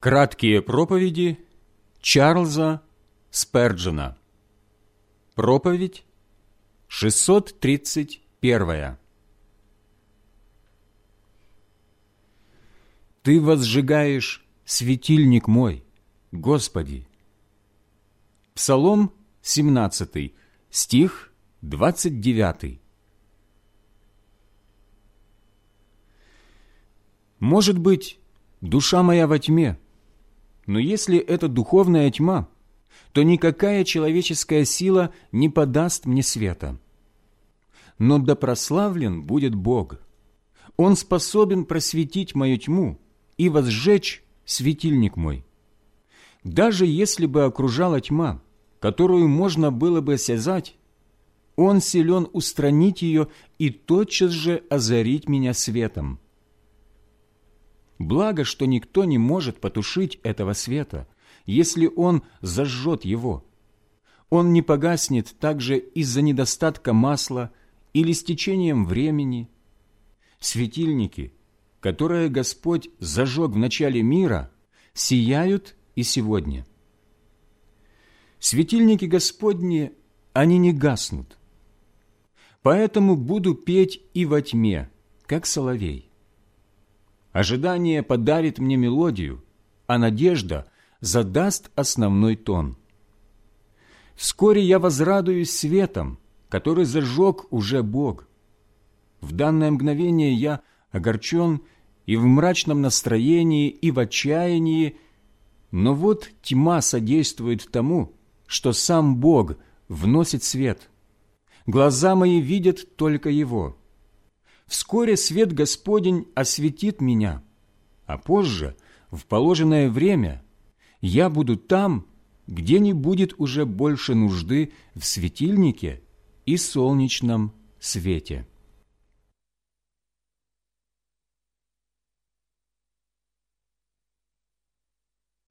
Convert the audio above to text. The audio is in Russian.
Краткие проповеди Чарльза Сперджена. Проповедь 631. Ты возжигаешь светильник мой, Господи. Псалом 17, стих 29. Может быть, душа моя во тьме, но если это духовная тьма, то никакая человеческая сила не подаст мне света. Но да прославлен будет Бог. Он способен просветить мою тьму и возжечь светильник мой. Даже если бы окружала тьма, которую можно было бы осязать, Он силен устранить ее и тотчас же озарить меня светом. Благо, что никто не может потушить этого света, если он зажжет его. Он не погаснет также из-за недостатка масла или с течением времени. Светильники, которые Господь зажег в начале мира, сияют и сегодня. Светильники Господни, они не гаснут. Поэтому буду петь и во тьме, как соловей. Ожидание подарит мне мелодию, а надежда задаст основной тон. Вскоре я возрадуюсь светом, который зажег уже Бог. В данное мгновение я огорчен и в мрачном настроении, и в отчаянии, но вот тьма содействует тому, что сам Бог вносит свет. Глаза мои видят только Его. Вскоре свет Господень осветит меня, а позже, в положенное время, я буду там, где не будет уже больше нужды в светильнике и солнечном свете.